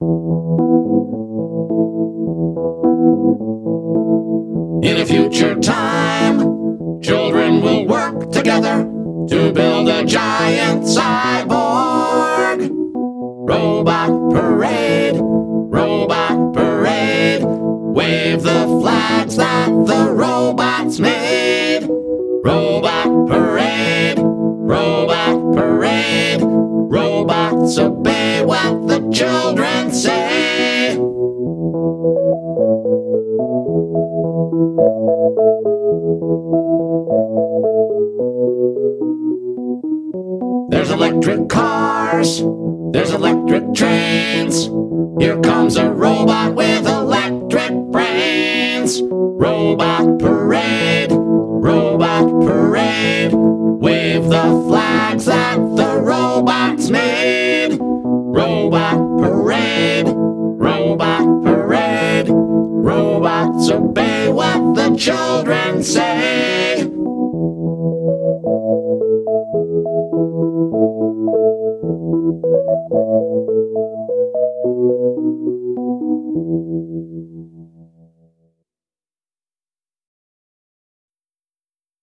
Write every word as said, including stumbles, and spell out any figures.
In a future time, children will work together to build a giant cyborg. Robot parade, robot parade, wave the flags that the robots made. Robot parade, robot parade, robots obey what the children say. There's electric cars, there's electric trains. Here comes a robot with electric brains. Robot parade, robot parade, wave the flags that the robots made. Robot parade, robot parade, robots obey what the children say.